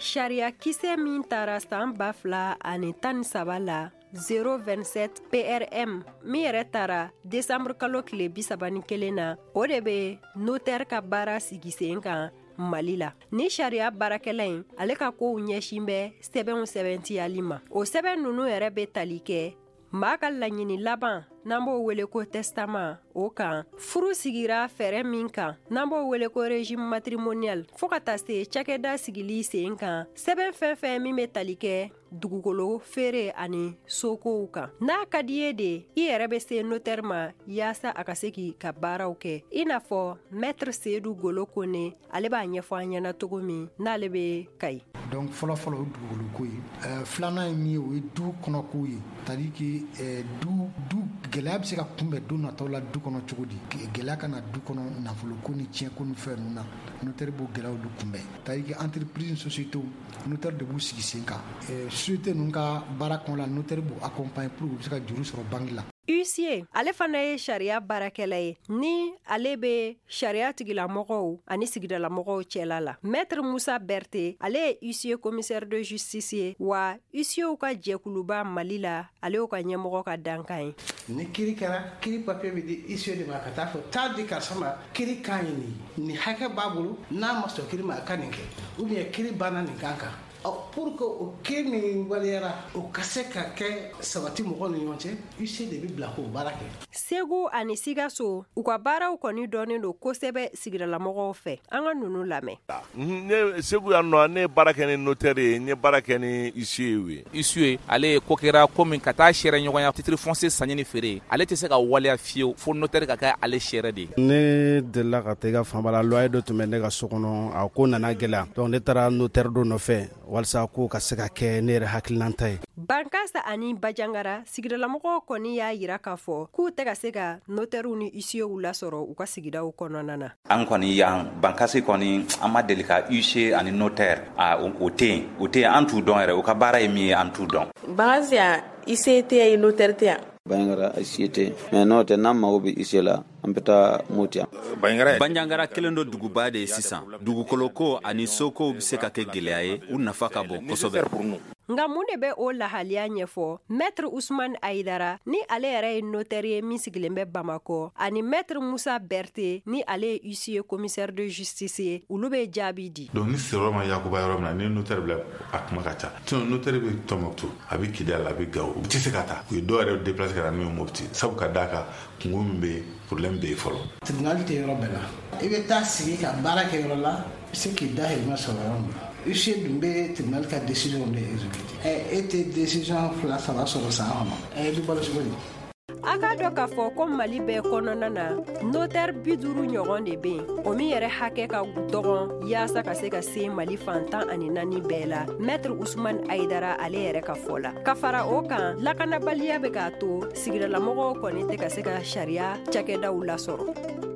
Sariya kisɛ min taara san 2013 la 027 PRM min yɛrɛ taara décembre kalo tile 31 na o de bɛ notaire ka baara sigi sen kan Mali la. Ni sariya baarakɛla in ale ka kow ɲɛsin bɛ sɛbɛnw sɛbɛntiyali ma. O sɛbɛn nunu yɛrɛ bɛ tali kɛ maa ka laɲini laban n'an b'o wele ko testament o kan furu sigira fɛɛrɛ min kan n'an b'o wele ko régime matrimonial fo ka taa se cakɛda sigili sen kan sɛbɛn fɛn fɛn min bɛ tali kɛ dugukolo feere ani sokow kan. N'a ka di ye de i yɛrɛ bɛ se notaire ma yaasa a ka se k'i ka baaraw kɛ i n'a fɔ maître Seydou Golo Kone ale b'a ɲɛfɔ an ɲɛna cogo min n'ale bɛ Kayi. Donc fɔlɔfɔlɔ o dugukolo ko ye filanan ye min ye o ye du kɔnɔ ko ye c'est-à-dire que du gɛlɛya bɛ se ka kunbɛn don nataw la du kɔnɔ cogo di gɛlɛya kana du kɔnɔ nafolo ko ni tiɲɛ ko ni fɛn ninnu na notaire b'o gɛlɛyaw de kunbɛn c'est-à-dire que entreprise société notaire de b'u sigi sen kan société ninnu ka baara kɔnɔ la notaire b'u accompagner pour que u bɛ se ka juru sɔrɔ banque la. Huissier ale fana ye sariya baarakɛla ye ni ale bɛ sariya tigilamɔgɔw ani sigidalamɔgɔw cɛla la. Maître Musa Berté ale ye huissier commissaire de justice ye wa huissierw ka jɛkuluba Mali la ale y'o ka ɲɛmɔgɔ ka dankan ye. Ni kiiri kɛra kiiri papier bɛ di huissier de ma ka taa fɔ taa di karisa ma kiiri kan ye nin hakɛ b'a bolo n'a ma sɔn kiiri ma a ka nin kɛ ou bien kiiri banna nin kan kan. Pour que o kiiri min waliyara o ka se ka kɛ sabati mɔgɔw ni ɲɔgɔn cɛ huissier de bɛ bila k'o baara kɛ. Segu ani Sikaso u ka baaraw kɔni dɔnnen don kosɛbɛ sigidalamɔgɔw fɛ an ka ninnu lamɛn. Ne Segu yan nɔ ne baara kɛ ni notaire ye n ye baara kɛ ni huissier ye. Huissier ale ye ko kɛra ko min ka taa sɛrɛ ɲɔgɔnya titre foncier sanni ni feere ale tɛ se ka waleya fiyewu fo notaire ka kɛ ale sɛrɛ de ye. Ne delila ka taa i ka fanba la loyer dɔ tun bɛ ne ka so kɔnɔ a ko nana gɛlɛya donc ne taara notaire dɔ nɔfɛ walasa ko ka se ka kɛ ne yɛrɛ hakilinanta ye. Bankasa ani Bajangara sigidalamɔgɔw kɔni y'a yira k'a fɔ k'u tɛ ka se ka notaires ni huissiers lasɔrɔ u ka sigidaw kɔnɔna na. An kɔni yan Bankasi kɔni an ma deli ka huissier ani notaire o tɛ yen an t'u dɔn yɛrɛ u ka baara ye min ye an t'u dɔn. Bankasi yan huissier tɛ yan notaire tɛ yan. Bajangara huissier tɛ mais n'o tɛ n'an mago bɛ huissier la an bɛ taa Moti yan. Bajangara kelen do duguba de ye sisan dugukolo ko ani soko bɛ se ka kɛ gɛlɛya ye u nafa ka bon kosɛbɛ. Nga mun de bɛ o lahaliya ɲɛfɔ Maître Ousmane Aïdara ni ale yɛrɛ ye notaire ye min sigilen bɛ Bamakɔ ani Maître Musa Berté ni ale ye huissier commissaire de justice ye olu bɛ jaabi di. Donc ni sera ma yakuba yɔrɔ min na ni notaire bila a kuma ka ca sinon notaire bɛ Tɔnbukutu a bɛ Kidali a bɛ Gawo u tɛ se ka taa u ye dɔw yɛrɛ déplacer ka na n'u ye Mopti sabu ka d'a kan kungo min bɛ problème bɛ yen fɔlɔ. Tribunal tɛ yɔrɔ bɛɛ la i bɛ taa sigi ka baara kɛ yɔrɔ la i bɛ se k'i dahirimɛ sɔrɔ yɔrɔ min na. Huissier dun bɛ tribunal ka décision de exécuter e tɛ décision 2-3 sɔrɔ san kɔnɔ du balo cogo di. A ka dɔn k'a fɔ ko Mali bɛɛ kɔnɔna na notaire 50 ɲɔgɔn de bɛ yen o min yɛrɛ hakɛ ka dɔgɔn yaasa ka se ka se Mali fantan ani 4 bɛɛ la Maître Ousmane Aïdara ale yɛrɛ ka fɔ la ka fara o kan lakanabaliya bɛ k'a to sigidalamɔgɔw kɔni tɛ ka se ka sariya cakɛdaw lasɔrɔ.